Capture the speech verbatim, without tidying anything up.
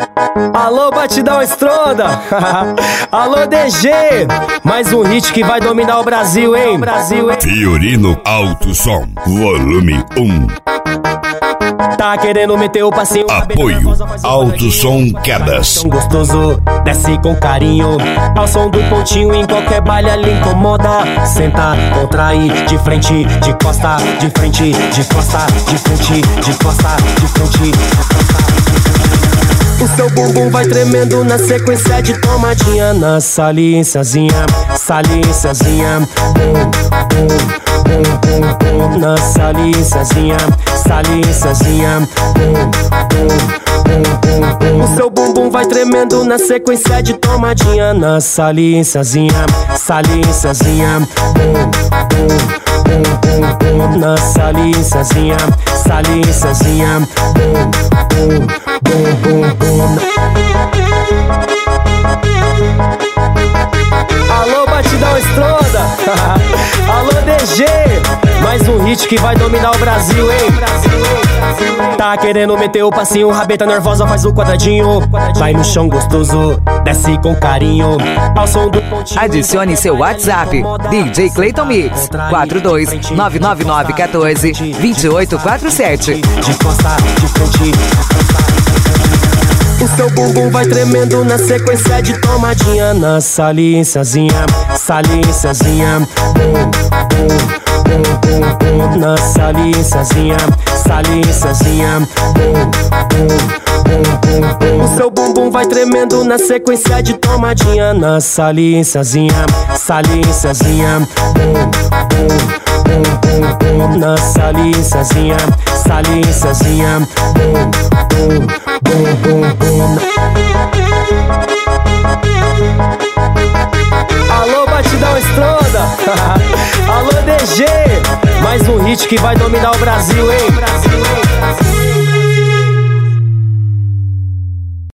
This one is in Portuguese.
Alô, Batidão Estronda. Alô, D G. Mais um hit que vai dominar o Brasil, hein? Brasil, hein? Fiorino Alto Som, volume um. Tá querendo meter o passinho? Apoio Alto Som Quedas. Tão gostoso, desce com carinho. Ao som do pontinho, em qualquer baile ali incomoda. Senta, contrai, de frente, de costa, de frente, de costa, de frente, de costa, de frente, de costa. O seu bumbum vai tremendo na sequência de tomadinha. Na saliênciazinha, saliênciazinha. Bum, bum, bum, bum, bum. Na saliênciazinha, saliênciazinha. Bum, bum, bum, bum, bum. O seu bumbum vai tremendo na sequência de tomadinha. Na saliênciazinha, saliênciazinha. Bum, bum, bum, bum, bum. Na saliênciazinha, saliênciazinha. Bum, bum, bum, bum, bum. Alô, Batidão Estronda. Alô, D G. Mais um hit que vai dominar o Brasil, hein? Tá querendo meter o passinho, rabeta nervosa, faz o quadradinho. Vai no chão gostoso, desce com carinho. Ao som do pontinho. Adicione seu WhatsApp, D J Clayton Mix, quatro dois nove nove nove um quatro dois oito quatro sete. De costa, de frente, de costa. O seu bumbum vai tremendo na sequência de tomadinha. Na saliênciazinha, saliênciazinha. Bum, bum, bum, bum, bum. Na saliênciazinha, saliênciazinha. Bum, bum, bum, bum, bum. O seu bumbum vai tremendo na sequência de tomadinha. Na saliênciazinha, saliênciazinha. Bum, bum, bum, bum, bum. Na saliênciazinha, saliênciazinha. Bum, bum, bum, bum, bum. Alô, Batidão Estronda. Alô, D G. Mais um hit que vai dominar o Brasil, hein?